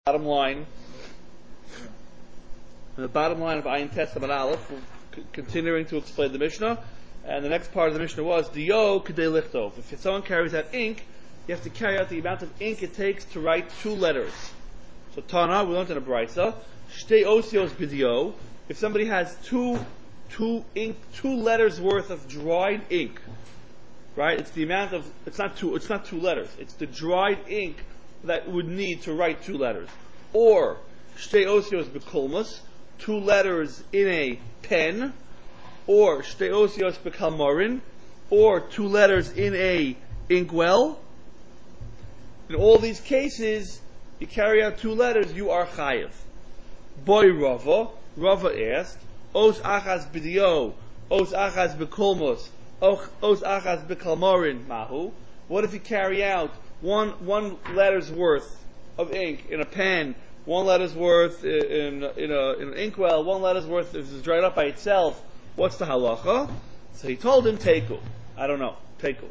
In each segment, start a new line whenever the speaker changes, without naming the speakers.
bottom line. The bottom line of Ayin Tes Amud Aleph, continuing to explain the Mishnah, and the next part of the Mishnah was Diyo Kedei Lichtov. If someone carries out ink, you have to carry out the amount of ink it takes to write two letters. So Tana, we learned in a Brisa, Shtei Osios B'Diyo. If somebody has two letters worth of dried ink, right? It's the amount of it's not two letters. It's the dried ink that would need to write two letters. Or Shtei Osios B'Kulmus, two letters in a pen, or Shtei Osios B'Kalmarin, or two letters in a inkwell. In all these cases, you carry out two letters, you are chayiv. Boy Rava asked, Os achas b'diyo, Os achas b'kulmus, Os achas b'kalmarin mahu. What if you carry out one letter's worth of ink in a pen, one letter's worth in an inkwell, one letter's worth if it's dried up by itself? What's the halacha? So he told him teku. I don't know. Teku.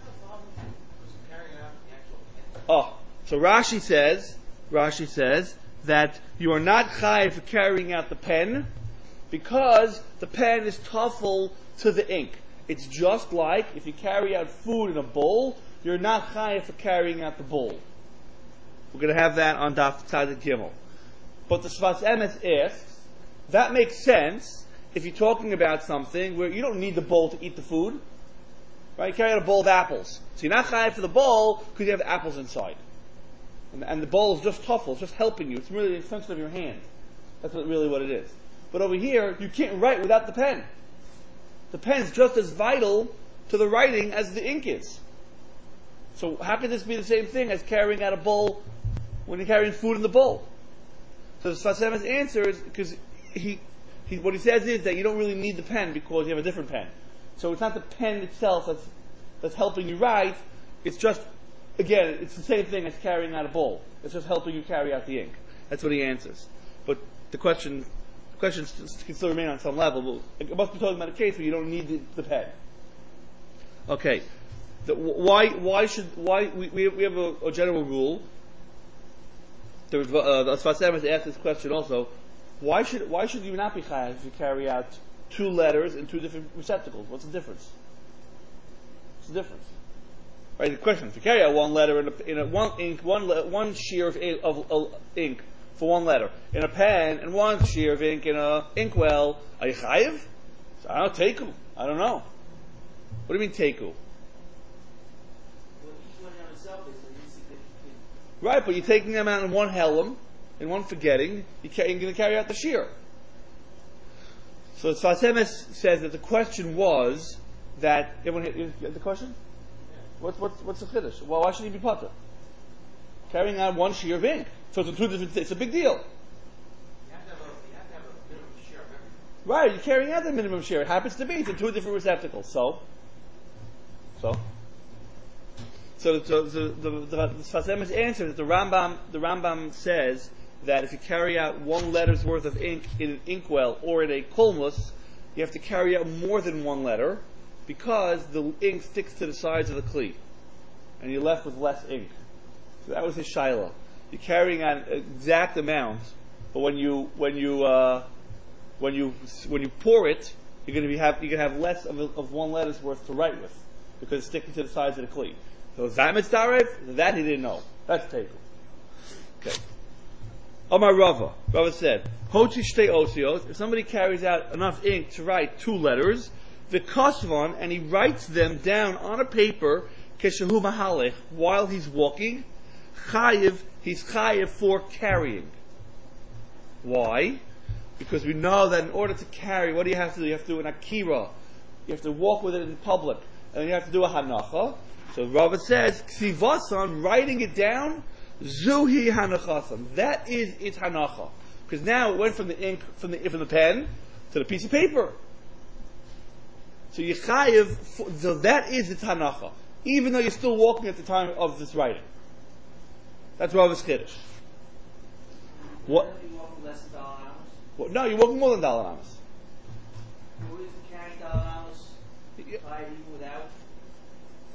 Oh, so Rashi says that you are not chayiv for carrying out the pen because the pen is tafel to the ink. It's just like if you carry out food in a bowl, you're not chayiv for carrying out the bowl. We're going to have that on Daf Tzadik Gimel. But the Sfas Emes asks, that makes sense if you're talking about something where you don't need the bowl to eat the food. Right? You carry out a bowl of apples. So you're not chayiv for the bowl because you have apples inside. And the bowl is just tuffle, it's just helping you. It's really an extension of your hand. That's really what it is. But over here, you can't write without the pen. The pen is just as vital to the writing as the ink is. So how can this be the same thing as carrying out a bowl when you're carrying food in the bowl? So the Sfas Emes answer is because what he says is that you don't really need the pen because you have a different pen. So it's not the pen itself that's helping you write. It's just, again, it's the same thing as carrying out a bowl. It's just helping you carry out the ink. That's what he answers. But the question can still remain on some level. It must be talking about a case where you don't need the pen. Okay. We have a general rule. The Sfas Emes asked this question also. Why should you not be chayav if you carry out two letters in two different receptacles? What's the difference? What's the difference? Right. The question: if you carry out one letter one shear of ink for one letter in a pen and one shear of ink in a inkwell, are you chayav? So I don't know. Teku. I don't know. What do you mean teku? Right, but you're taking them out in one helm, in one forgetting, you're going to carry out the shear. So Sfas Emes says that the question was that everyone you get the question? Yeah. What's the chiddush? Well, why should he be potter? Carrying out one shear of ink. So it's it's a big deal.
You have to have a minimum share of everything.
Right, you're carrying out the minimum share. It happens to be it's in two different receptacles. So the Sfas Emes answer that the Rambam says that if you carry out one letter's worth of ink in an inkwell or in a kulmus, you have to carry out more than one letter because the ink sticks to the sides of the kli, and you're left with less ink. So that was his shaila. You're carrying out an exact amount, but when you pour it, you're going to have less of one letter's worth to write with because it's sticking to the sides of the kli. So is that mitzdarev? That he didn't know. That's teku. Okay. Amar Rava. Rava said, Hoti shtei osios. If somebody carries out enough ink to write two letters, v'kasvan, and he writes them down on a paper, keshehu mahalech, while he's walking, he's chayiv for carrying. Why? Because we know that in order to carry, what do you have to do? You have to do an akira. You have to walk with it in public. And then you have to do a hanacha. So Rava says, Ksivasan, writing it down, Zuhi Hanachasam. That is its Hanacha. Because now it went from the ink, from the pen, to the piece of paper. So Yechayev, so that is its Hanacha. Even though you're still walking at the time of this writing. That's Rava's Chiddush. What?
You walk less than $1.
Well, no, you're walking more than $1.
Who isn't carrying $1 by even without?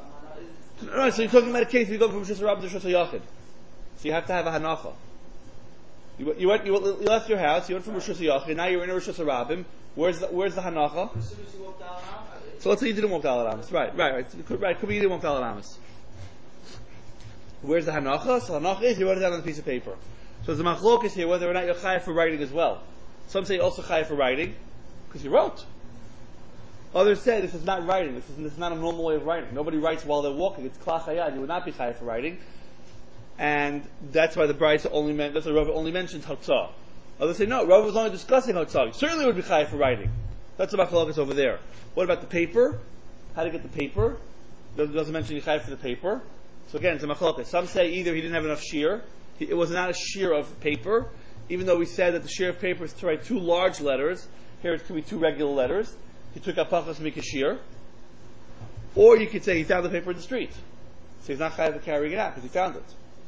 No, so you're talking about a case where you go from Shus Rabbah to Shus Yachid. So you have to have a hanacha. You left your house. You went from Rosh Hashanah. Now you're in Rosh Hashanah. Where's the hanacha?
As soon as you walked out,
So let's say you didn't walk Daled Amos. Right. Could be you didn't walk Daled Amos. Where's the hanacha? So hanacha is you wrote it down on a piece of paper. So there's a machlokes here whether or not you're chayav for writing as well. Some say also chayav for writing because you wrote. Others say this is not writing. This is not a normal way of writing. Nobody writes while they're walking. It's klach hayad. You would not be chayav for writing. And that's why the Brisa that's why Rav only mentions Hotzah. Others say no, Rav was only discussing Hotzah. You certainly would be chayav for writing. That's the machlokes over there. What about the paper? How to get the paper? Doesn't mention you chayav for the paper. So again, it's a machlokes. Some say either he didn't have enough shear. It was not a shear of paper, even though we said that the shear of paper is to write 2 large letters. Here it could be 2 regular letters. He took out pachas mikashir. Or you could say he found the paper in the street. So he's not chayav for carrying it out because he found it.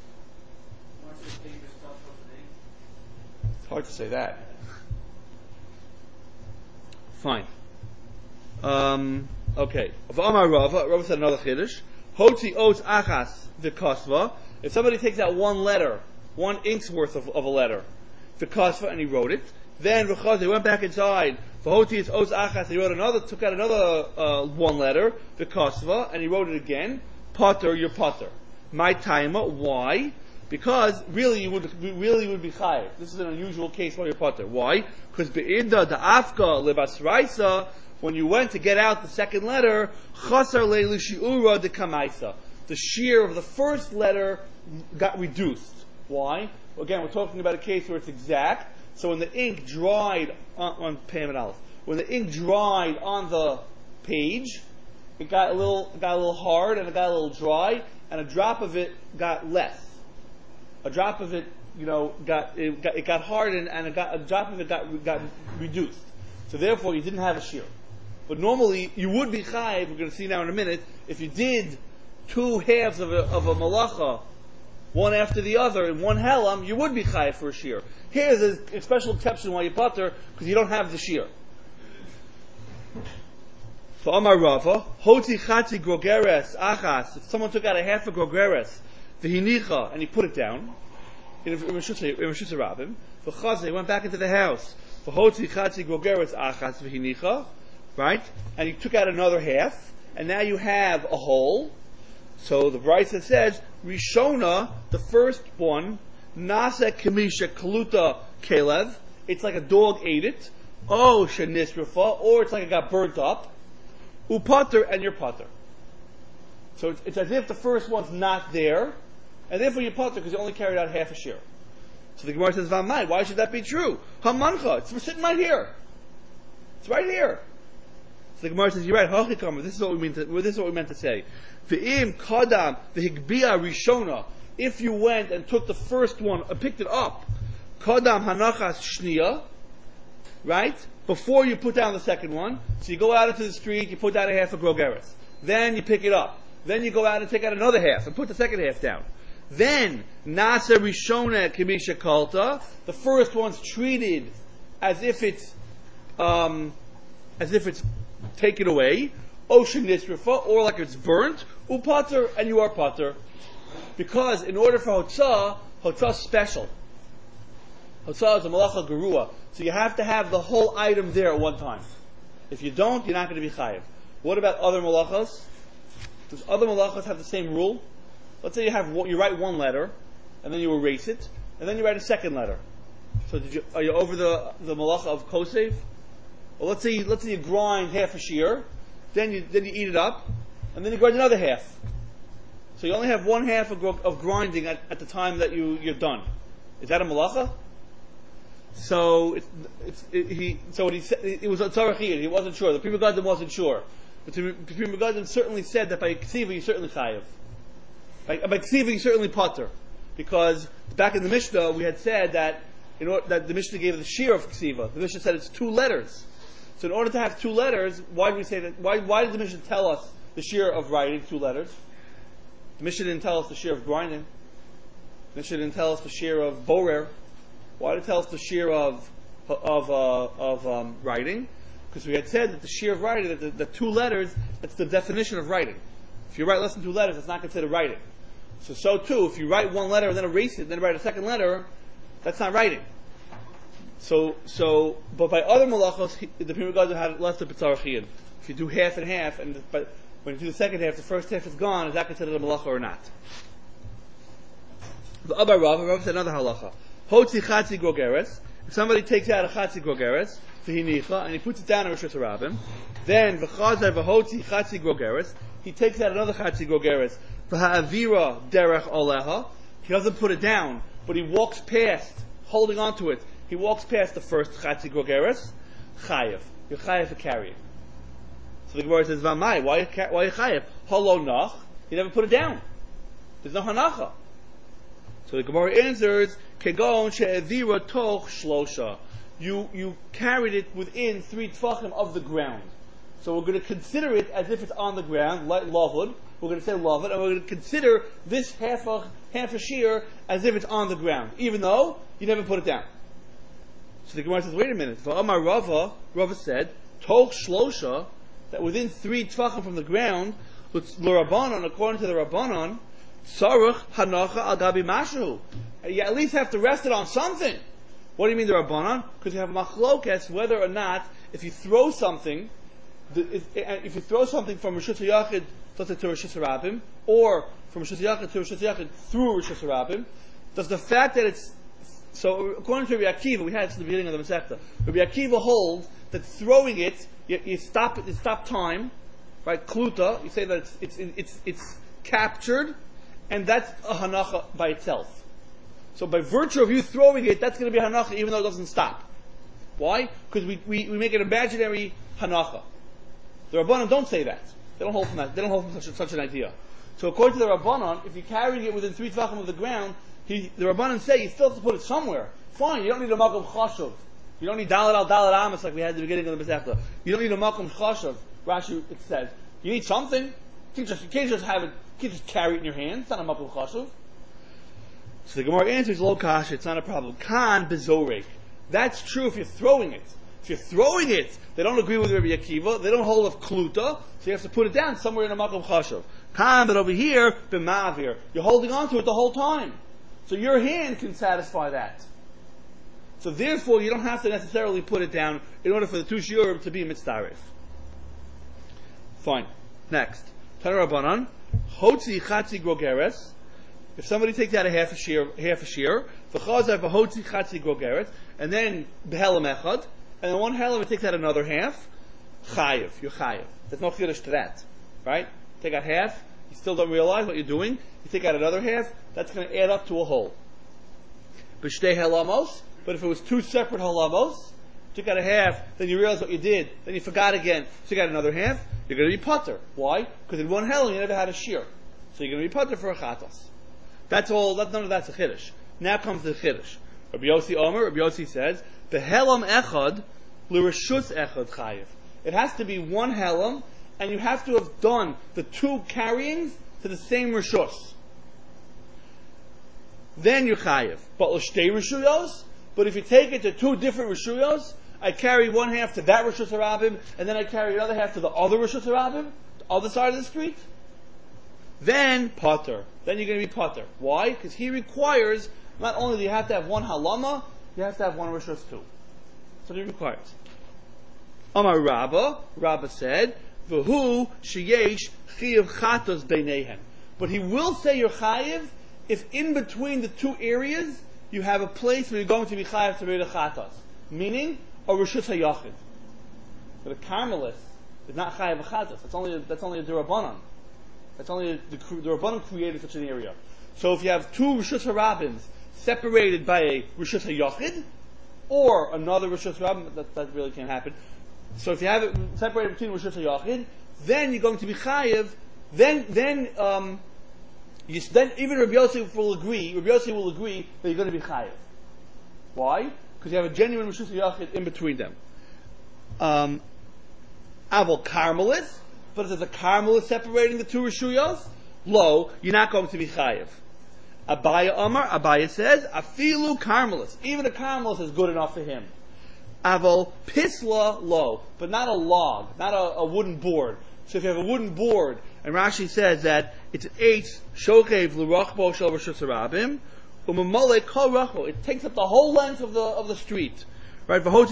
It's hard to say that. Fine. Okay. Rava said another chiddush. Hoti os achas v'kosva. If somebody takes out one letter, 1 ink's worth of a letter, v'kosva, and he wrote it, then v'chaz, he went back inside. V'hoti is os achas. He took out another 1 letter, v'kosva, and he wrote it again. Potter, you're potter. My timer. Why? Because really you would be chayiv. This is an unusual case where you're potter. Why? Because be'inda da'afka lebasraisa, when you went to get out the second letter, chasar leilu shi'ura de kamaisa. The shear of the first letter got reduced. Why? Again, we're talking about a case where it's exact. So when the ink dried on Pam and Aleph, when the ink dried on the page, it got a little hard and it got a little dry, and a drop of it got less. A drop of it, got hard and a drop of it got reduced. So therefore, you didn't have a shear. But normally, you would be chayiv. We're going to see now in a minute. If you did 2 halves of a malacha, one after the other in 1 helam, you would be chayiv for a shear. Here's a special exception why you potter because you don't have the shear. For Amar Rava, hoti chatzi grogeres achas. If someone took out a half a grogeres, v'hinicha, and he put it down in Rosh Hashanah, v'chazeh, he went back into the house. V'hoti chatzi grogeres achas v'hinicha, right? And he took out another half, and now you have a whole. So the Brisa says, Rishona, the first one, Nasa Kamisha Kaluta Kelev, it's like a dog ate it, Oh Shanisrafa, or it's like it got burnt up, Upater, and you're Pater. So it's as if the first one's not there, and therefore you're Pater because you only carried out half a shear. So the Gemara says, Vamai, why should that be true? Hamancha, it's sitting right here. It's right here. So the Gemara says, you're right, Hachikam, this is what we meant to say. V'im kadam v'higbia rishona. If you went and took the first one and picked it up, kadam hanachas shniya, right? Before you put down the second one, so you go out into the street, you put down a half of grogeres. Then you pick it up. Then you go out and take out another half and put the second half down. Then nasa rishona kimisha kalta. The first one's treated as if it's taken away. Ocean nisrafa, or like it's burnt, upater, and you are pater. Because in order for hotzah special. Hotzah is a malacha gerua, so you have to have the whole item there at one time. If you don't, you're not going to be chayiv. What about other malachas? Does other malachas have the same rule? Let's say you write 1 letter, and then you erase it, and then you write a second letter. So are you over the malacha of kosev? Well, let's say you grind half a shear, then you eat it up, and then you grind another half. So you only have 1 half of grinding at the time that you're done. Is that a malacha? So what he said, it was a tzarachiyah. He wasn't sure. The Pri Megadim wasn't sure. But the Pri Megadim certainly said that by ksiva you certainly chayav. By ksiva you certainly pater, because back in the Mishnah we had said that that the Mishnah gave the shear of ksiva. The Mishnah said it's 2 letters. So in order to have 2 letters, why did we say that? Why did the Mishnah tell us the shear of writing 2 letters? The Mishnah didn't tell us the shear of grinding. The Mishnah didn't tell us the shear of borer. Why did it tell us the shear of writing? Because we had said that the shear of writing, that the 2 letters, that's the definition of writing. If you write less than 2 letters, it's not considered writing. So too, if you write 1 letter and then erase it, and then write a second letter, That's not writing. But by other malachos, the Pri Megadim had left the B'tzar Chiyuv. If you do half and half, but when you do the second half, the first half is gone, is that considered a malacha or not? The Abba Rav said another halacha. Hotzi chatzi grogeres. If somebody takes out a chatzi grogeres, v'hinicha, and he puts it down in Rishus Harabim, then v'chazar v'hotzi chatzi grogeres, he takes out another chatzi grogeres, v'ha'avira derech oleha, he doesn't put it down, but he walks past, holding on to it, he walks past the first chatzi grogeres, chayev. You're chayev for carrying. So the Gemara says, V'amai, why you chayev? Holo nach, he never put it down. There's no hanacha. So the Gemara answers, Kegon she'evira toch shlosha. You carried it within 3 tvachim of the ground. So we're going to consider it as if it's on the ground, like lavud. We're going to say lavud, and we're going to consider this half a shear as if it's on the ground, even though you never put it down. So the Gemara says, wait a minute. V'amar Rava said, toch shlosha, that within 3 tvachim from the ground, l'Rabbanon, according to the Rabbanon, Saruch hanacha al gabi mashu. You at least have to rest it on something. What do you mean the Rabbanon? Because you have machlokes whether or not if you throw something, if you throw something from Rishus HaYachid to Rishus Harabim, or from Rishus HaYachid to Rishus HaYachid through Rishus Harabim, does the fact that it's so according to Rabbi Akiva, we had this at the beginning of the Masechta. Rabbi Akiva holds that throwing it, you stop time, right? Kluta, you say that it's captured. And that's a hanacha by itself. So by virtue of you throwing it, that's going to be a hanacha even though it doesn't stop. Why? Because we make an imaginary hanacha. The Rabbanon don't say that. They don't hold from that. They don't hold from such an idea. So according to the Rabbanon, if you're carrying it within 3 tvachim of the ground, the Rabbanon say you still have to put it somewhere. Fine, you don't need a makom chashuv. You don't need dalet al dalet amas like we had at the beginning of the Masechta. You don't need a makom chashuv. Rashi, it says. You need something. You can't just have it. You can't just carry it in your hand. It's not a makom chashuv. So the Gemara answers, lo kasha, it's not a problem. Kan bezorek. That's true if you're throwing it. If you're throwing it, they don't agree with Rabbi Akiva. They don't hold of kluta, so you have to put it down somewhere in a makom chashuv. Kan, but over here, b'mavir. You're holding on to it the whole time. So your hand can satisfy that. So therefore, you don't have to necessarily put it down in order for the 2 shiurim to be mitzdaref. Fine. Next. Tana Rabbanan. Hotzi chatzi grogeres. If somebody takes out a half a shear, v'chazar v'hotzi chatzi grogeres, and then b'helam echad, and then one helam it takes out another half, chayev, you're chayev. There's no chiddush to that, right? Take out half, you still don't realize what you're doing. You take out another half, that's going to add up to a whole. B'shtei halamos, but if it was 2 separate halamos, took out a half, then you realize what you did, then you forgot again, took out another half, you're going to be putter. Why? Because in one helam you never had a shear, so you're going to be putter for a chatos. That's all. None of that's a chiddush. Now comes the chiddush. Rabbi Yossi says, the helam echad l'reshus echad chayiv. It has to be one helam, and you have to have done the 2 carryings to the same reshus. Then you're chayiv. But l'shtei reshuyos. But if you take it to 2 different reshuyos, I carry one half to that reshus harabim, and then I carry another half to the other reshus harabim, the other side of the street. Then potter. Then you're going to be potter. Why? Because he requires, not only do you have to have one halama, you have to have one rishus too. That's what he requires. Amar Rabba said, V'hu sheyesh chiyav chatos beinehen. But he will say you're chayiv if in between the 2 areas you have a place where you're going to be chayiv to read a chatos. Meaning, a rishus hayachid. But a Carmelist is not chayiv a chatos. That's only a durabanan. That's only the Rabbanon created such an area. So if you have 2 Rishus HaRabbins separated by a Rishus HaYachid, or another Rishus HaRabbin, that really can't happen. So if you have it separated between Rishus HaYachid, then you're going to be chayiv. Then even Rabbi Yossi will agree that you're going to be chayiv. Why? Because you have a genuine Rishus HaYachid in between them. Aval Carmelis. But if there's a Carmel separating the 2 Rishuyos, you're not going to be chayiv. Abaya says, Afilu Carmelis. Even a Carmelis is good enough for him. Aval Pisla but not a log, not a wooden board. So if you have a wooden board, and Rashi says that it's 8 Shochev L'Rochbo Shel Rishus Harabim, It takes up the whole length of the street. Right? That's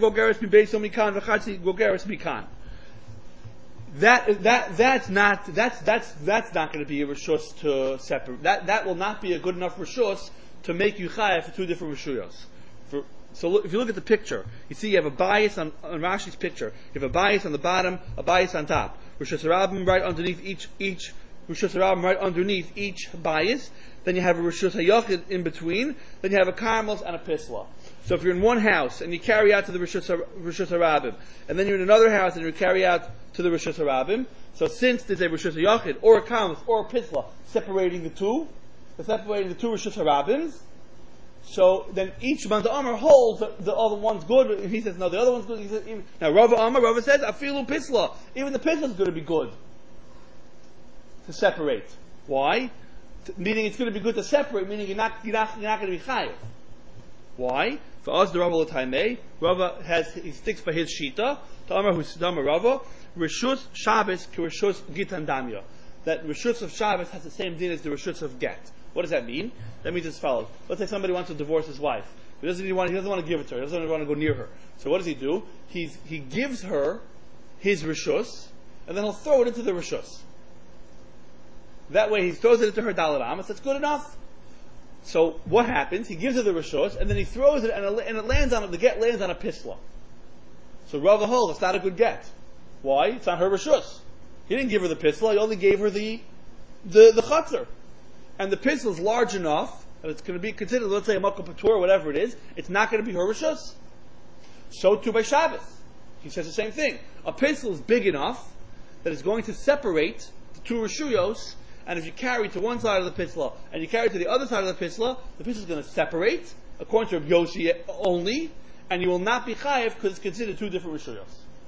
not going to be a rishus to separate. That will not be a good enough rishus to make you chayav for two different rishuyos. So if you look at the picture, you see you have a bias on Rashi's picture. You have a bias on the bottom, a bias on top. Rishus harabim right underneath each Rishus harabim right underneath each bias. Then you have a Rishus hayachid in between. Then you have a karmels and a pisla. So if you're in one house and you carry out to the Rishus harabim, and then you're in another house and you carry out to the Rishus harabim, so since there's a Rishus hayachid or a karmels or a pisla separating the two Rishus harabims, so then each Manda Amar holds the other one's good, and he says, no, the other one's good. He says, now Rava says, Afilu Pisla. Even the Pisla is going to be good to separate. Why? Meaning it's going to be good to separate, meaning you're not going to be chayiv. Why? For us, the Rava L'taimei, he sticks by his shita, Ta'amar Husidama Rava, Rishus Shabbos ki Rishus Gitan Damya. That Rishus of Shabbos has the same din as the Rishus of Get. What does that mean? That means as follows. Let's say somebody wants to divorce his wife. He doesn't want to give it to her. He doesn't want to go near her. So what does he do? He gives her his rishus, and then he'll throw it into the rishus. That way he throws it into her dalet amas. That's good enough. So what happens? He gives her the rishus, and then he throws it, and it lands on the get lands on a pisla. So Rava holds it's not a good get. Why? It's not her rishus. He didn't give her the pisla. He only gave her the chutzner. And the pisla is large enough that it's going to be considered, let's say, a makom patur or whatever it is, it's not going to be her rishus. So too by Shabbos. He says the same thing. A pisla is big enough that it's going to separate the two rishuyos, and if you carry to one side of the pisla and you carry to the other side of the pisla is going to separate, according to Rav Yoshi only, and you will not be chayiv because it's considered two different rishuyos.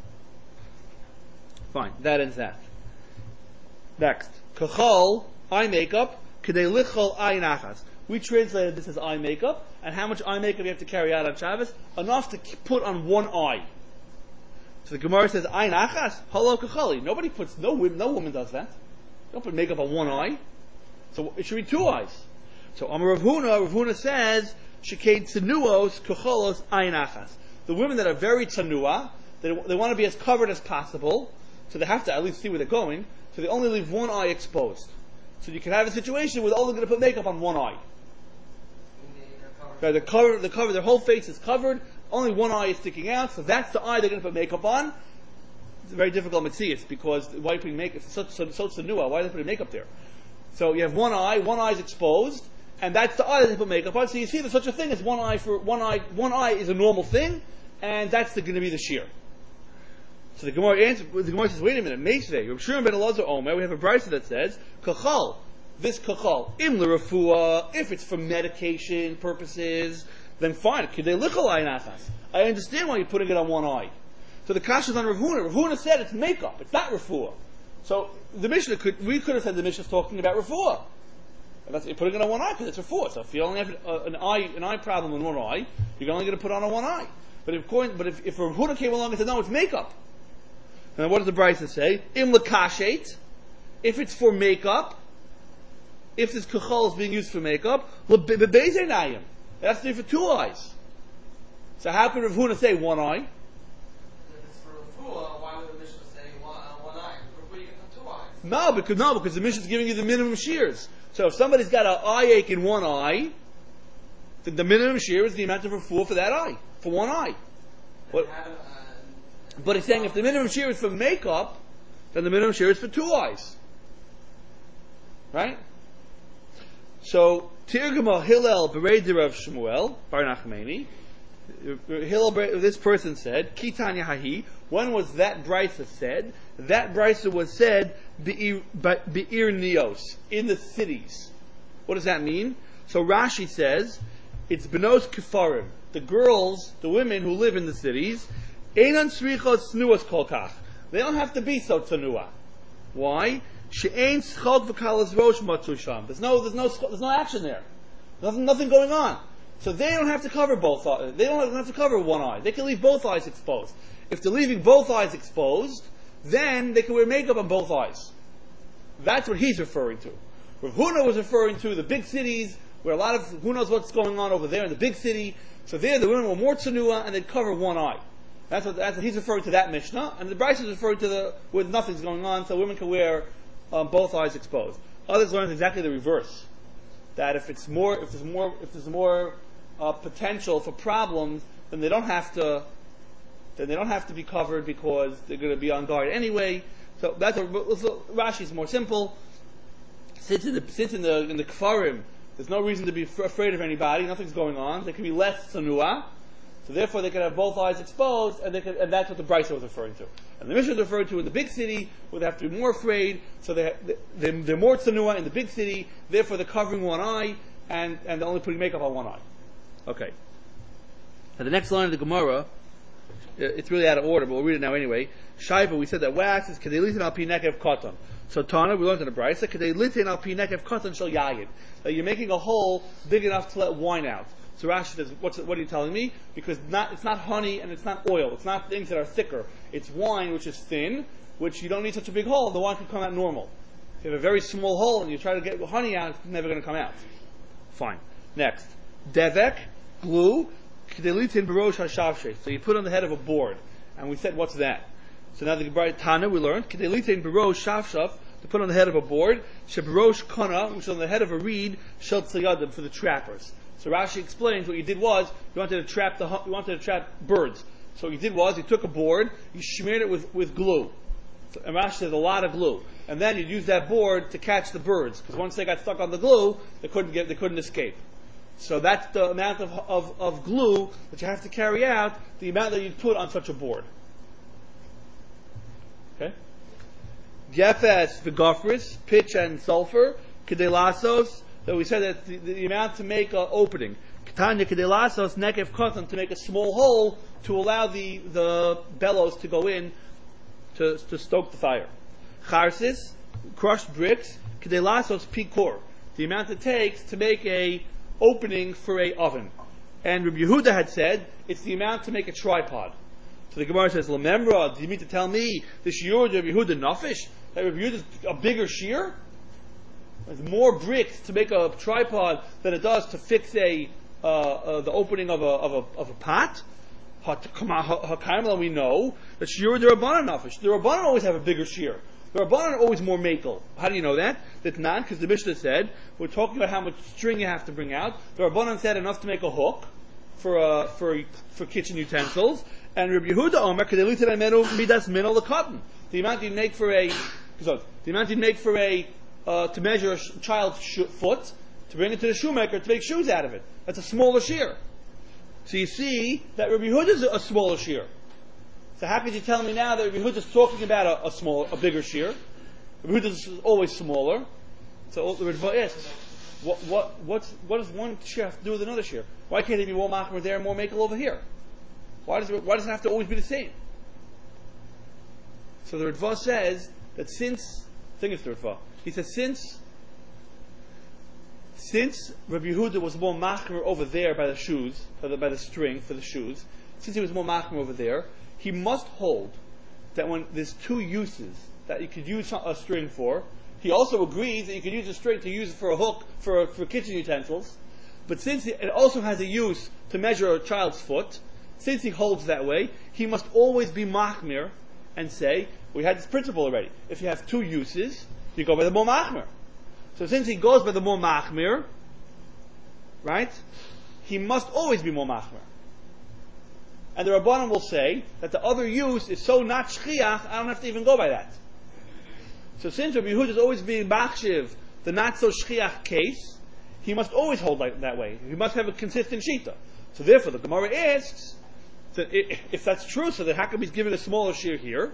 Fine, that ends that. Next. Kachal, eye makeup, Kedei lichol ayin achas. We translated this as eye makeup, and how much eye makeup you have to carry out on Shabbos? Enough to put on one eye. So the Gemara says, ayin achas, halo kachali. No woman does that. Don't put makeup on one eye. So it should be two eyes. So Amar Rav Huna says, shekei tzenuos kacholos ayin achas. The women that are very tzenua, they want to be as covered as possible, so they have to at least see where they're going, so they only leave one eye exposed. So you can have a situation where they're only going to put makeup on one eye. Right, their whole face is covered, only one eye is sticking out, so that's the eye they're going to put makeup on. It's a very difficult mitzvah because why are you putting makeup? It's so tzenua, why are they putting makeup there? So you have one eye is exposed, and that's the eye that they put makeup on. So you see there's such a thing as one eye is a normal thing, and that's going to be the shear. So the Gemara says, wait a minute, Meisvei, Rav Shimon ben Elazar Omer, we have a brisa that says, Kachal, this Kachal, im l'refuah, if it's for medication purposes, then fine, Kedei lichol ayin achas. I understand why you're putting it on one eye. So the kasha is on Rav Huna. Rav Huna said it's makeup, it's not refuah. So the Mishnah we could have said the Mishnah is talking about refuah. You're putting it on one eye because it's refuah. So if you only have an eye problem in one eye, you're only going to put it on one eye. But if Rav Huna came along and said, no, it's makeup, and what does the Brisa say? Im l'kashet, if it's for makeup, if this kachal is being used for makeup, it has to be for two eyes. So how could Rav Huna say one eye?
If it's for refuah, why would the Mishnah say one eye? Refuah, you get two eyes.
No, because the Mishnah is giving you the minimum shears. So if somebody's got an eye ache in one eye, then the minimum shear is the amount of refuah for that eye, for one eye. But he's saying if the minimum shear is for makeup, then the minimum shear is for two eyes. Right? So, Tirgama Hillel Berei Rav Shmuel, Bar Nachmani, this person said, Kitanya Hahi, when was that brisa said? That brisa was said, Be'ir Nios, in the cities. What does that mean? So Rashi says, it's Benos Kefarim, the girls, the women who live in the cities, Einan Srichos Snuas Kolkach. They don't have to be so tzenua. Why? She'ein schok v'kalas rosh matzusham. There's no action there. Nothing going on. So they don't have to cover both eyes. They don't have to cover one eye. They can leave both eyes exposed. If they're leaving both eyes exposed, then they can wear makeup on both eyes. That's what he's referring to. Rav Huna was referring to the big cities where a lot of, who knows what's going on over there in the big city. So there the women were more tsunua and they'd cover one eye. That's what he's referring to, that Mishnah. And the Bryce is referring to where nothing's going on, so women can wear both eyes exposed. Others learn exactly the reverse. That if there's more potential for problems, then they don't have to be covered because they're going to be on guard anyway. So Rashi is more simple. Since in the Kfarim, there's no reason to be afraid of anybody. Nothing's going on. There can be less sanua, so therefore they can have both eyes exposed, and that's what the Brisa was referring to. And the Mishnah is referred to in the big city, where they have to be more afraid. So they're more sanua in the big city. Therefore, they're covering one eye and they're only putting makeup on one eye. Okay. And the next line of the Gemara, it's really out of order, but we'll read it now anyway. Shaiva, we said that wax is kedei litin al pi nekev katan. So Tana, we learned in the Brisa, kedei litin al pi nekev katan shel yayin. That you're making a hole big enough to let wine out. So Rashi says, what are you telling me? Because it's not honey and it's not oil. It's not things that are thicker. It's wine which is thin, which you don't need such a big hole. The wine can come out normal. If you have a very small hole and you try to get honey out, it's never going to come out. Fine. Next. Devek, glue, kedelitin barosh hashavshe. So you put on the head of a board. And we said, what's that? So now the Gemara Tana, we learned, kedelitin barosh shavshav, to put on the head of a board, shebarosh kana, which is on the head of a reed, shel tzayadim, for the trappers. So Rashi explains what you did was you wanted to trap birds. So what you did was you took a board, you smeared it with glue. So, and Rashi says a lot of glue, and then you'd use that board to catch the birds because once they got stuck on the glue, they couldn't escape. So that's the amount of glue that you have to carry out, the amount that you'd put on such a board. Okay. Gefes v'gofris, pitch and sulfur, kedelasos. So we said that the amount to make an opening. Ketanya kedelasos nekev katan, to make a small hole to allow the bellows to go in to stoke the fire. Charsis, crushed bricks, kedelasos pikor, the amount it takes to make a opening for a oven. And Rabbi Yehuda had said it's the amount to make a tripod. So the Gemara says, Lamemra, do you mean to tell me the shiur of Rabbi Yehuda nafish? That Rabbi Yehuda is a bigger shear? There's more bricks to make a tripod than it does to fix the opening of a pot. We know that shiur the Rabbanan nafish. The Rabbanan always have a bigger shear. The Rabbanan are always more makel. How do you know that? That's not because the Mishnah said we're talking about how much string you have to bring out. The Rabbanan said enough to make a hook for kitchen utensils. And Rabbi Yehuda Omer kedelitin amenu midas minol l'cotton. The amount you make for to measure a child's foot, to bring it to the shoemaker to make shoes out of it. That's a smaller shear. So you see that Rabbi Yehuda is a smaller shear. So how could you tell me now that Rabbi Yehuda is talking about a bigger shear? Rabbi Yehuda is always smaller. So the Ritva asks, what does one shear have to do with another shear? Why can't it be more machmer there and more makel over here? Why does it have to always be the same? So the Ritva says that I think it's the Ritva. He says since Rabbi Yehuda was more machmer over there by the shoes, by the string for the shoes, since he was more machmer over there, he must hold that when there's two uses that you could use a string for, he also agrees that you could use a string to use it for a hook for kitchen utensils, but since it also has a use to measure a child's foot, since he holds that way, he must always be machmir and say, we had this principle already. If you have two uses, you go by the more machmir. So since he goes by the more machmir, right, he must always be more machmir. And the Rabbanan will say that the other use is so not shchiach, I don't have to even go by that. So since Rabbi Yehuda is always being machshiv, the not so shchiach case, he must always hold that way. He must have a consistent shita. So therefore the Gemara asks, that if that's true, so then how come he's giving a smaller shear here?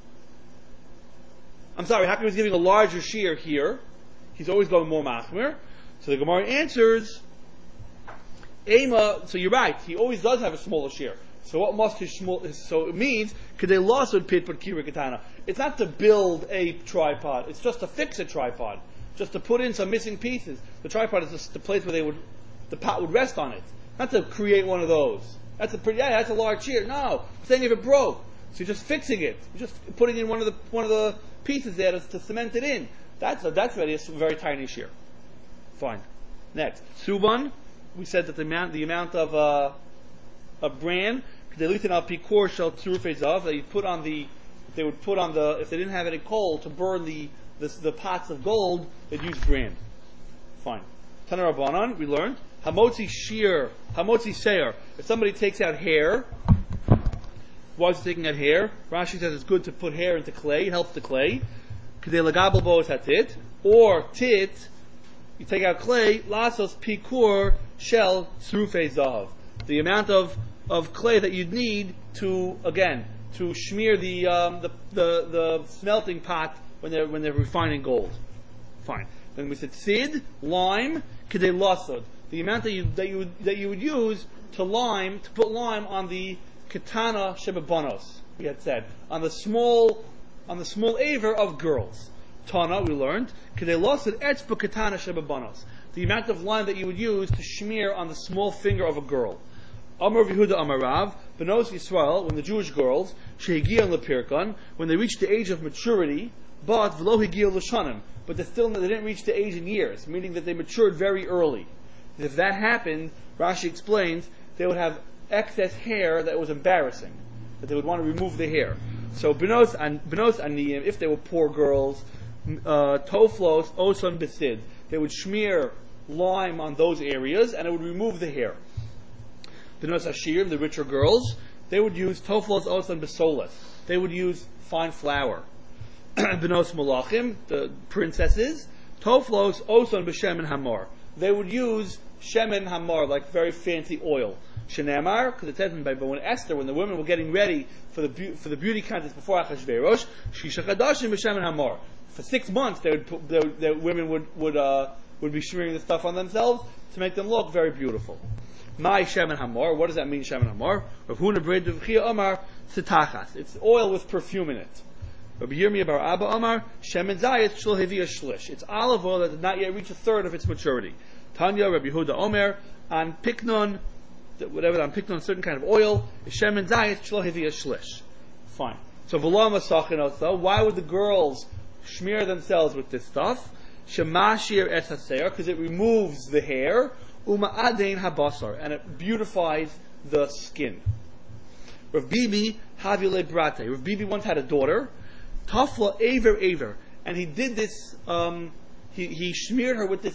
I'm sorry, how come he's giving a larger shear here? He's always going more machmir. So the Gemara answers, Ema, so you're right, he always does have a smaller shear. So what must his small, so it means, Kedei Lasod Pit Put Kira Katana. It's not to build a tripod, it's just to fix a tripod. Just to put in some missing pieces. The tripod is just the place where the pot would rest on it. Not to create one of those. That's a large shear. No, I'm saying if it broke, so you're just fixing it. You're just putting in one of the pieces there to cement it in. That's already a very tiny shear. Fine. Next, Suban. We said that the amount of bran, they would put on the, if they didn't have any coal to burn the pots of gold, they'd use bran. Fine. Tanar Rabbanan, we learned. Hamotzi shear, hamotzi seir. If somebody takes out hair, why is he taking out hair? Rashi says it's good to put hair into clay, it helps the clay. Kedei lagabel bo es hatit. Or tit, you take out clay, lasos pikur shel tzrufei zahav. The amount of clay that you'd need to smear the smelting pot when they're refining gold. Fine. Then we said sid, lime, kedei lasod. The amount that you would use to put lime on the katana shebabanos. We had said on the small aver of girls. Tana, we learned kedei lasod etzba katana shebabanos. The amount of lime that you would use to smear on the small finger of a girl. Amar Yehuda Amar Rav, Benos Yisrael, when the Jewish girls, Shehigian Lepirkan, when they reached the age of maturity, but V'lo Higiel L'shanim, but they didn't reach the age in years, meaning that they matured very early. If that happened, Rashi explains, they would have excess hair that was embarrassing, that they would want to remove the hair. So Benos Aniyim, if they were poor girls, Toflos Oson Besid, they would smear lime on those areas and it would remove the hair. Benos Ashirim, the richer girls, they would use Toflos Osan Besolas. They would use fine flour. Benos Malachim, the princesses, Toflos Osan Beshemen Hamar. They would use Shemen Hamar, like very fancy oil. Shenamar, because it says by when Esther, when the women were getting ready for the beauty contest before Achashverosh, Shisha Chadashim Beshemen Hamar. For 6 months, the women would be smearing the stuff on themselves to make them look very beautiful. My Shemen Hamar. What does that mean, Shemen Hamar? Rav Huna Bred Rav Chia Amar Tzitachas. It's oil with perfume in it. Rabbi Yirmiyah Bar Abba Amar Shemen Zayit Shel Hivia Shlish. It's olive oil that did not yet reach a third of its maturity. Tanya Rabbi Yehuda Omer on Piknon, a certain kind of oil is Shemen Zayit Shel Hivia Shlish. Fine. So V'lo Masachin, why would the girls smear themselves with this stuff? Shemashir Es Haseir, because it removes the hair. Uma'adein habasar, and it beautifies the skin. Rav Bibi havile brate. Rav Bibi once had a daughter, Tafla aver, and he did this. He smeared her with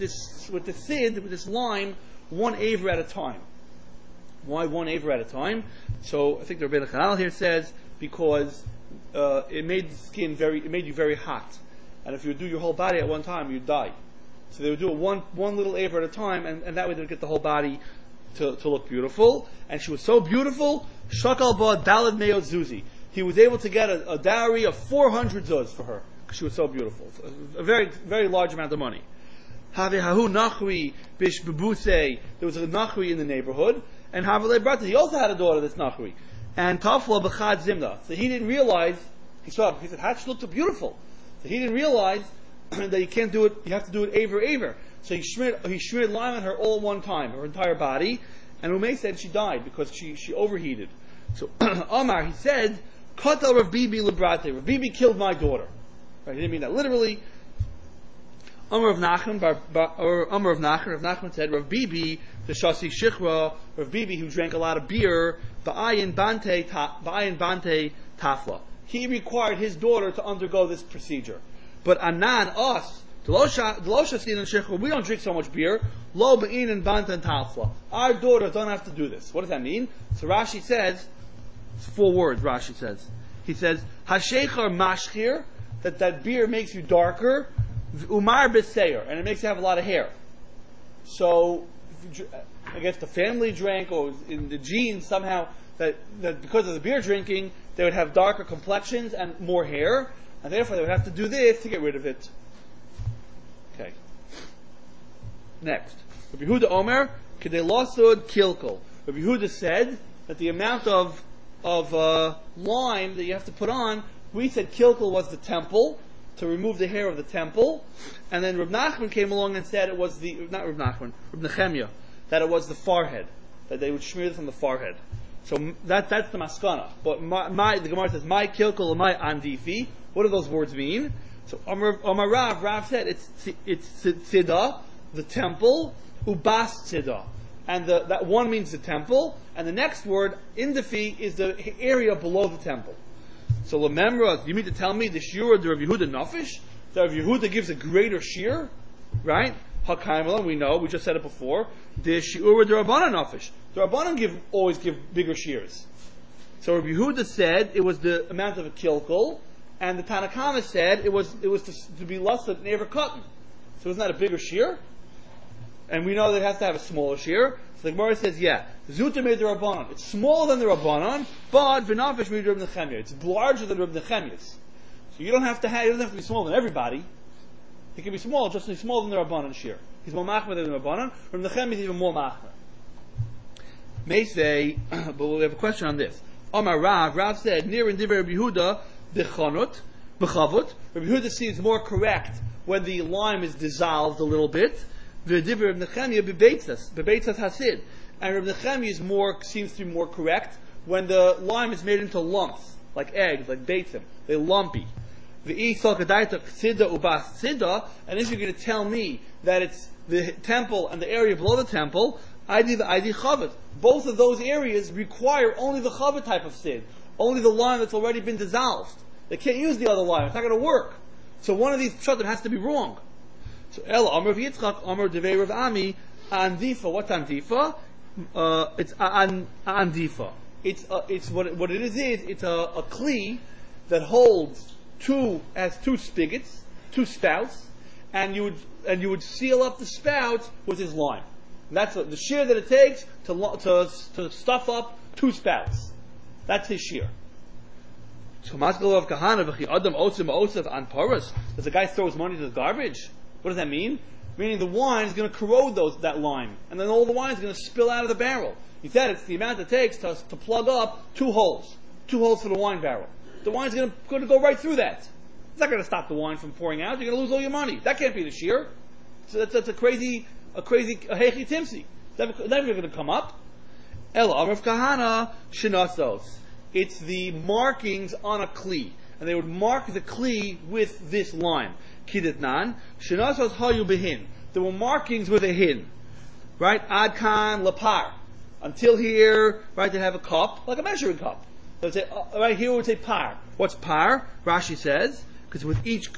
this lime, one aver at a time. Why one aver at a time? So I think the Rebbeinu Chanal here says because it made you very hot, and if you do your whole body at one time, you'd die. So they would do it one little aver at a time, and that way they would get the whole body to look beautiful. And she was so beautiful, Shakal ba Dalad Meo Zuzi. He was able to get a dowry of 400 zuz for her, because she was so beautiful. A very, very large amount of money. Havehahu Nachri Bish Bebuse. There was a Nachri in the neighborhood, and Havale Brata, he also had a daughter that's Nachri. And Tafla Bechad Zimna. So he didn't realize, he said, she looked beautiful. So he didn't realize that you can't do it, you have to do it aver. So he smeared lime on her all at one time, her entire body, and Umay said she died because she overheated. So Omar, he said, Kotel Rav Bibi Librate, Rav Bibi killed my daughter. Right, he didn't mean that literally. Amar of Nachman, Rav Nachman said, Rav Bibi, the Shasi Shichra, Rav Bibi who drank a lot of beer, Ba'ayin Bante Tafla. He required his daughter to undergo this procedure. But Anan, us, we don't drink so much beer. Lo ba'in and banta and tafla. Our daughters don't have to do this. What does that mean? So Rashi says, it's 4 words. Rashi says, he says, Hashechar mashchir, that beer makes you darker, umar beseir, and it makes you have a lot of hair. So, I guess the family drank, or in the genes somehow that because of the beer drinking, they would have darker complexions and more hair. And therefore, they would have to do this to get rid of it. Okay. Next, Rabbi Yehuda Omer, Kedei Lasud Kilkul. Rabbi Yehuda said that the amount of lime that you have to put on, we said Kilkul was the temple, to remove the hair of the temple. And then Reb Nachman came along and said it was not Reb Nachman, Reb Nechemia, that it was the forehead, that they would smear this on the forehead. So that's the maskana. But the Gemara says, my Kilkul or my Andifi. What do those words mean? So Omar Rav said it's Tzida, the temple, ubas tzida. And that one means the temple, and the next word, indifi, is the area below the temple. So remember, you mean to tell me the shiur, the Rav Yehuda Nafish? The Rav Yehuda gives a greater shiur, right? Hakaimel, we know, we just said it before. The shiur, the Rabbanan Nafish. The Rabbanan always give bigger shiurs. So Rav Yehuda said it was the amount of a kilkel, and the Tanakama said it was to be less than never cotton. So isn't that a bigger shiur? And we know that it has to have a smaller shiur. So the Gemara says, yeah, Zuta made the Rabbanan. It's smaller than the Rabbanan, but V'nafish made Reb Nechemia. It's larger than Reb Nechemia's. So you don't have to be smaller than everybody. He can be small, just as smaller than the Rabbanan shiur. He's more machmer than the Rabbanan. Reb Nechemia is even more machmer. May say, but we have a question on this. Amar Rav said, near in Divrei Rabbi Yehuda, Bechavut. Rabbi Yehuda seems more correct when the lime is dissolved a little bit. V'divrei Rabbi Nechemia bebeitzas hasid. And Rabbi Nechemia seems to be more correct when the lime is made into lumps, like eggs, like beitzim. They're lumpy. And if you're going to tell me that it's the temple and the area below the temple, ID chavet. Both of those areas require only the chavet type of sid, only the lime that's already been dissolved. They can't use the other lime; it's not going to work. So one of these pshatim has to be wrong. So El Amar Yitzchak Amar Devei Rav Ami Andifa. What's Andifa? It's Andifa. It's what it is. It's a kli that holds has two spigots, two spouts, and you would seal up the spouts with his lime. And that's the shear that it takes to stuff up two spouts. That's his shear. So Masgalav Kahana v'chi Adam Otzim Osef an Paras. Does the guy throw his money to the garbage? What does that mean? Meaning the wine is going to corrode that lime, and then all the wine is going to spill out of the barrel. He said it's the amount it takes to plug up two holes for the wine barrel. The wine's going to go right through that. It's not going to stop the wine from pouring out. You're going to lose all your money. That can't be the shear. So that's a crazy hechi timsi. Never going to come up. El Amrav Kahana Shinasos. It's the markings on a kli, and they would mark the kli with this lime. Kidetnan Shinasos hayu behin. There were markings with a hin, right? Adkan lapar. Until here, right? They have a cup, like a measuring cup. So say, right here would say par. What's par? Rashi says, because with each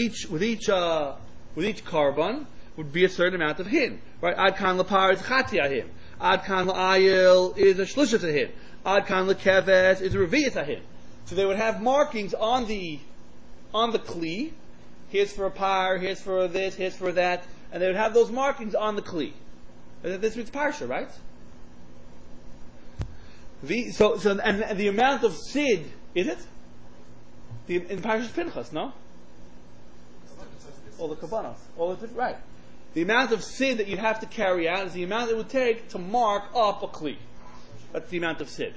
carbon would be a certain amount of hin. Right? Adkan lapar is chatia hin. Adkan la'ayil is a shlusha hin. Adkan lekeves is a reviyas hin. So they would have markings on the kli. Here's for a par. Here's for this. Here's for that. And they would have those markings on the kli. This means parsha, right? And the amount of sid, is it? In Parashas Pinchas, no? All the kabbanos, right? The amount of sid that you have to carry out is the amount it would take to mark up a kli. That's the amount of sid.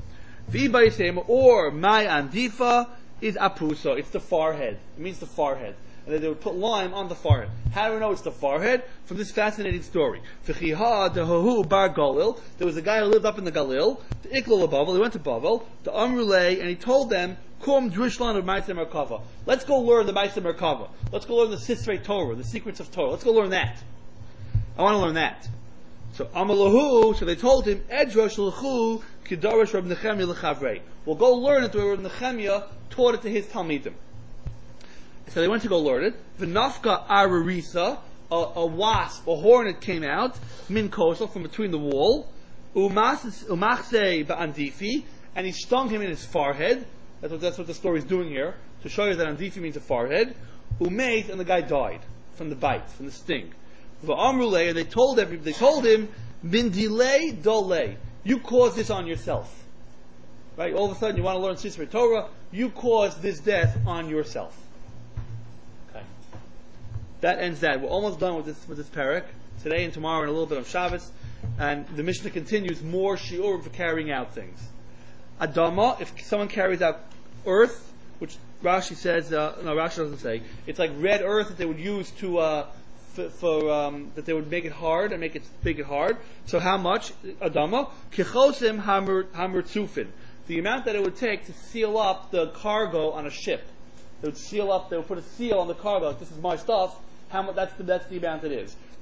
Or my andifa is apuso. It's the forehead. It means the forehead. And then they would put lime on the forehead. How do we know it's the forehead? From this fascinating story. There was a guy who lived up in the Galil, the Iklal of Bavel. He went to Bavel, the Amrulay, and he told them, Kum Drishlan of Ma'aseh Merkava. Let's go learn the Ma'aseh Merkava. Let's go learn the Sisrei Torah, the secrets of Torah. Let's go learn that. I want to learn that. So Amalahu, so they told him, Edrosh L'chu Kidarish Reb Nechemia L'chavrei. Well, go learn it the way Reb Nechemia taught it to his Talmidim. So they went to go learn it. V'nafka ararisa, a wasp, a hornet came out, min kosel, from between the wall, umachse ba'andifi, and he stung him in his forehead. That's what the story is doing here, to show you that andifi means a forehead. Umeit, and the guy died from the bite, from the sting. V'amrulei, and they told him, min delay dolei, you caused this on yourself. Right? All of a sudden you want to learn Sisrei Torah, you caused this death on yourself. That ends that. We're almost done with this parak. Today and tomorrow and a little bit of Shabbos. And the Mishnah continues more shiur for carrying out things. Adama, if someone carries out earth, which Rashi says, Rashi doesn't say, it's like red earth that they would use to, that they would make it hard and make it hard. So how much? Adama, kichosim hamurtzufin. The amount that it would take to seal up the cargo on a ship. They would put a seal on the cargo, like this is my stuff. That's the amount it is.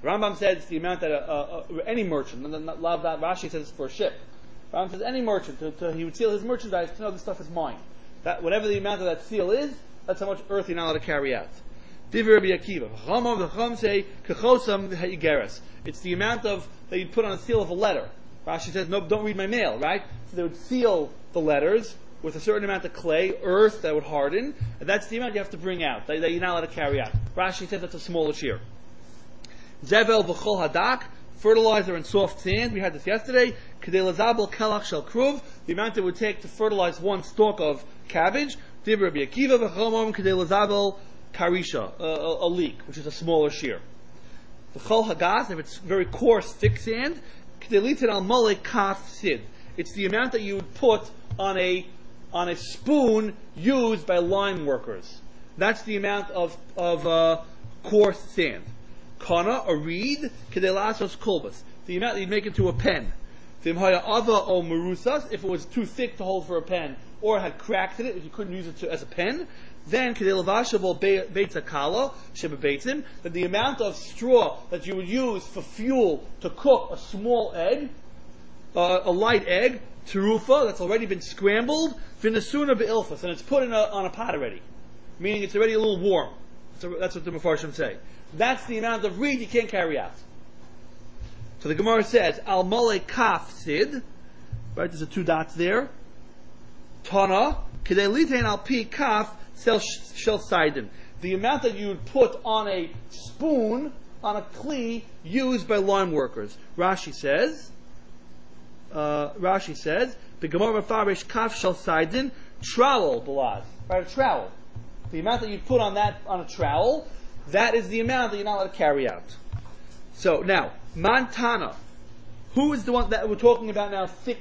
Rambam said it's the amount that any merchant, not Rashi says it's for a ship. Rambam says any merchant, he would seal his merchandise to know this stuff is mine. That whatever the amount of that seal is, that's how much earth you're not allowed to carry out. Divrei Rabbi Akiva. The Chacham say kechosam ha'igeres. It's the amount of that you'd put on a seal of a letter. Rashi says, no, don't read my mail, right? So they would seal the letters with a certain amount of clay, earth that would harden, and that's the amount you have to bring out, that you're not allowed to carry out. Rashi says that's a smaller shear. Zevel v'chol hadak, fertilizer and soft sand. We had this yesterday. Kedei lazabel kelach shel kruv, the amount it would take to fertilize one stalk of cabbage. Divrei Rabbi Akiva v'chomom kedei lazabel karisha, a leek, which is a smaller shear. The chol hagas, if it's very coarse, thick sand, kedei litin al mole kaf sid. It's the amount that you would put on a spoon used by line workers. That's the amount of coarse sand. Kana, a reed, kedei lasos kolbas, the amount that you'd make into a pen. V'imhaya ava o merusas, if it was too thick to hold for a pen, or had cracks in it, if you couldn't use it as a pen, then kedei levashabo beitza kala sheba beitzim, that the amount of straw that you would use for fuel to cook a small egg, a light egg, terufa, that's already been scrambled, v'nesuna be'ilfas, and it's put on a pot already, meaning it's already a little warm. So that's what the Mefarshim say. That's the amount of reed you can't carry out. So the Gemara says, al mole kaf sid, right, there's 2 dots there. Tana, kedei litain al pi kaf shel sidon. The amount that you would put on a spoon, on a kli, used by line workers. Rashi says, the Gemara mefarish kaf shel sidon, trowel belaz, right, a trowel. The amount that you put on a trowel, that is the amount that you're not allowed to carry out. So now, Montana. Who is the one that we're talking about now? Thick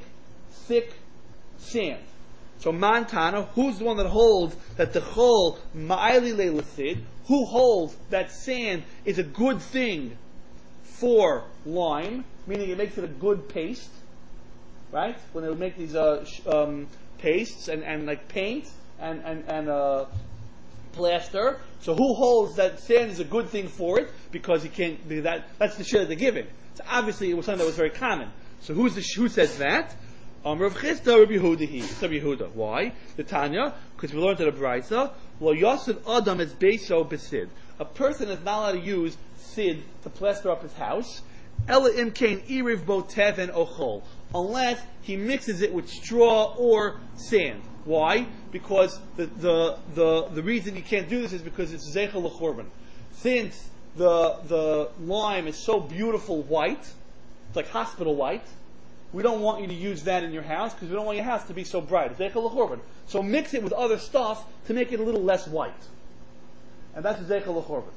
sand. So Montana, who's the one that holds that the chol ma'ili le'lesid? Who holds that sand is a good thing for lime, meaning it makes it a good paste, right? When they would make these pastes and like paint and plaster. So who holds that sand is a good thing for it? Because you can't. That's the share they're giving. So obviously it was something that was very common. So who says that? Rav Chisda, Rabbi Yehuda. Rabbi Yehuda. Why? The Tanya, because we learned in the Brisa, Lo Yosef Adam is Beiso Besid. A person is not allowed to use sid to plaster up his house. Ela imkain iriv bo teven ochol, unless he mixes it with straw or sand. Why? Because the reason you can't do this is because it's zeichel l'chorban. Since the lime is so beautiful white, it's like hospital white, we don't want you to use that in your house because we don't want your house to be so bright. It's zeichel l'chorban. So mix it with other stuff to make it a little less white. And that's zeichel l'chorban.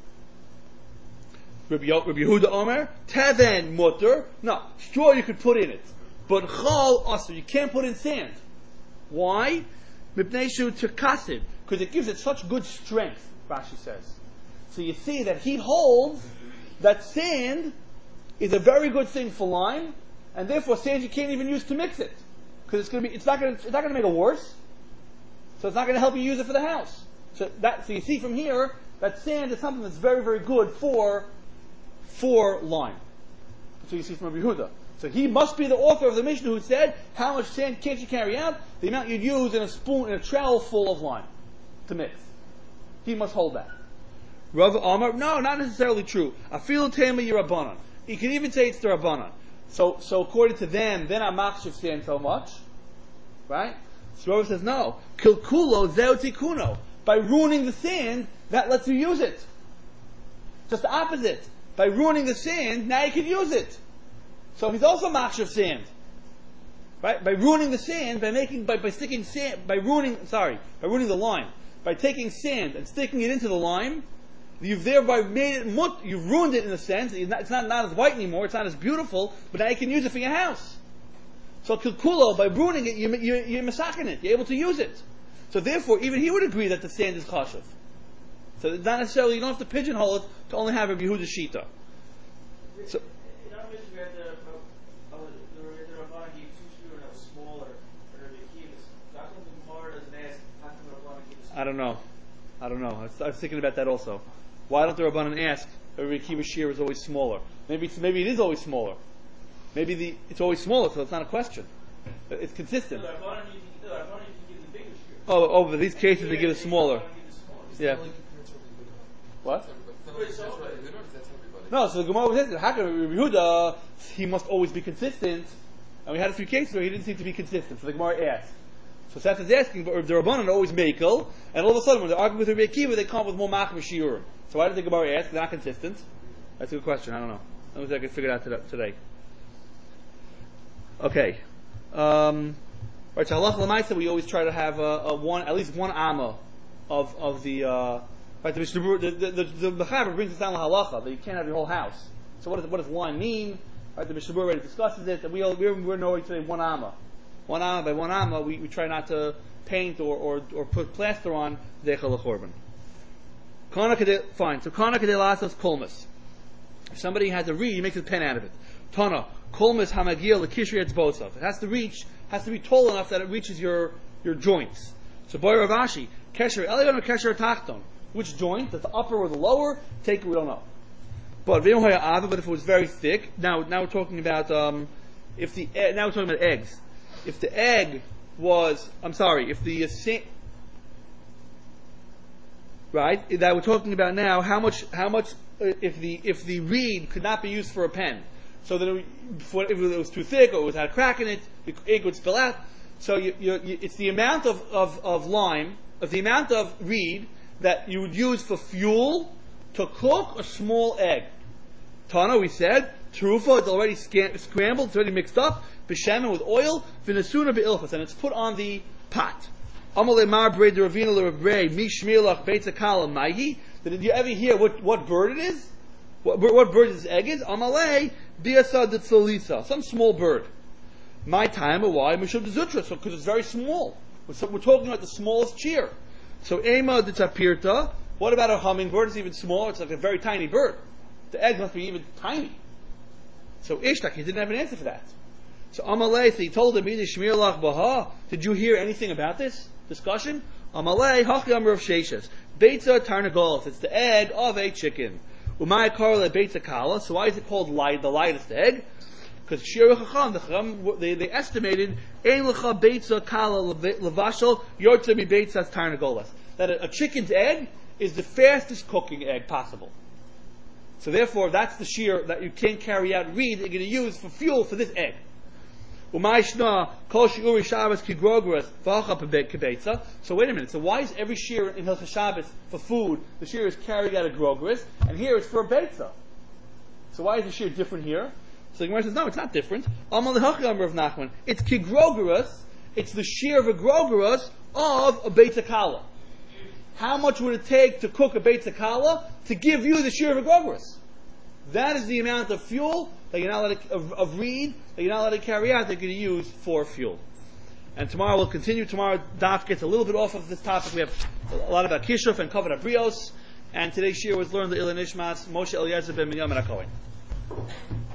Rabbi Yehuda Omer, teven mutter. No, straw you could put in it. But chol also, you can't put in sand. Why? Mipneishu terkasid, because it gives it such good strength, Rashi says. So you see that he holds that sand is a very good thing for lime, and therefore sand you can't even use to mix it. Because it's not going to make it worse. So it's not going to help you use it for the house. So you see from here that sand is something that's very, very good for lime. So you see from Rabbi Yehuda. So he must be the author of the Mishnah who said, how much sand can't you carry out? The amount you'd use in a spoon, in a trowel full of lime to mix. He must hold that. Rav Amar, no, not necessarily true. Afilu tema yirabanan. You can even say it's the Rabbanan. So according to them, they're not machshav sand so much. Right? So Rav says, no. Kilkulo zeotikuno. By ruining the sand, that lets you use it. Just the opposite. By ruining the sand, now you can use it. So he's also machshav sand, right? By ruining the sand, by ruining the lime, by taking sand and sticking it into the lime, you've thereby made it you've ruined it in a sense. It's not as white anymore. It's not as beautiful, but now you can use it for your house. So kilkulo, by ruining it, you're masakin it. You're able to use it. So therefore, even he would agree that the sand is chashuv. So it's not necessarily, you don't have to pigeonhole it to only have a Yehuda shita. So.
In our mission, we had the Rabbanan gave 2 shur that was smaller for Rabbi Akiva. How come the Gemara doesn't ask how come the Rabbanan gave?
I don't know. I was thinking about that also. Why don't the Rabbanan ask Rabbi Akiva's shear is always smaller. Maybe it is always smaller. Maybe it's always smaller, so it's not a question. It's consistent.
No, I thought you give the bigger shear.
Oh, but these cases they give it smaller. Yeah. What? No, so the Gemara was asking, how can Rabbi Yehuda, he must always be consistent? And we had a few cases where he didn't seem to be consistent. So the Gemara asked. So Seth is asking, but the Rabbanan are always makel, and all of a sudden when they're arguing with Rabbi Akiva, they come up with more machmir shiurim. So why did the Gemara ask? They're not consistent. That's a good question. I don't know. I don't think I can figure it out today. Okay. Right. So halacha l'maisa, we always try to have at least one amma of the. Right. The Mechaber brings us down to halacha that you can't have your whole house. So what does one mean? Right. The Mishnah Berurah already discusses it. That we're knowing today one amma. One amma by one amma, we try not to paint or put plaster on dechel l'chorban. Fine. So kana kadei lasos kolmas. If somebody has a reed, he makes a pen out of it. Tana kolmas hamagil l'kishri etzbosav. It has to be tall enough that it reaches your joints. So boy Rav Ashi, kesher elyon or kesher tachton. Which joint? The upper or the lower? Take it. We don't know. But if it was very thick, now we're talking about now we're talking about eggs. If the egg was, right? That we're talking about now. How much? If the reed could not be used for a pen, so that if it was too thick or it had a crack in it, the egg would spill out. So it's the amount of lime, of the amount of reed that you would use for fuel to cook a small egg. Tana, we said, terufa, it's already scrambled, it's already mixed up, b'shemen with oil, v'nesuna be'ilchas, and it's put on the pot. Amalei mar brei deravina l'rabrei mishmirlach beitzakala maihi. Did you ever hear what bird it is? What bird this egg is? Amalei biasa d'tzalisa, some small bird. My time, why? Mishum dezutra, so because it's very small. We're talking about the smallest shear. So ema d'tapirta. What about a hummingbird? It's even smaller. It's like a very tiny bird. The egg must be even tiny. So Ishtak, he didn't have an answer for that. So Amalei, so he told him, did you hear anything about this discussion? Amalei, Hachi Amr of Sheshes. Beitza Tarnagolos. It's the egg of a chicken. Umay Karle Beitza Kala. So why is it called the lightest egg? Because Shir Chacham, they estimated, Ein Lecha Beitza Kala Levashal, Yortza Mi Beitza Tarnagolos. That a chicken's egg is the fastest cooking egg possible. So therefore, that's the shear that you can't carry out reed that you're going to use for fuel for this egg. So wait a minute. So why is every shear in Hilchos Shabbos for food, the shear is carried out a grogris, and here it's for a beitza? So why is the shear different here? So the Gemara says, no, it's not different. It's kigrogris. It's the shear of a grogris of a beitza kala. How much would it take to cook a beitza kala to give you the shear of a grogris? That is the amount of fuel that you're not allowed of reed that you're not allowed to carry out that you're going to use for fuel. And tomorrow we'll continue. Tomorrow Daf gets a little bit off of this topic. We have a lot about Kishuf and Kavod Abrios. And today's shir was learned the Ilan Ishmas Moshe Eliezer ben Minyamin HaKohen.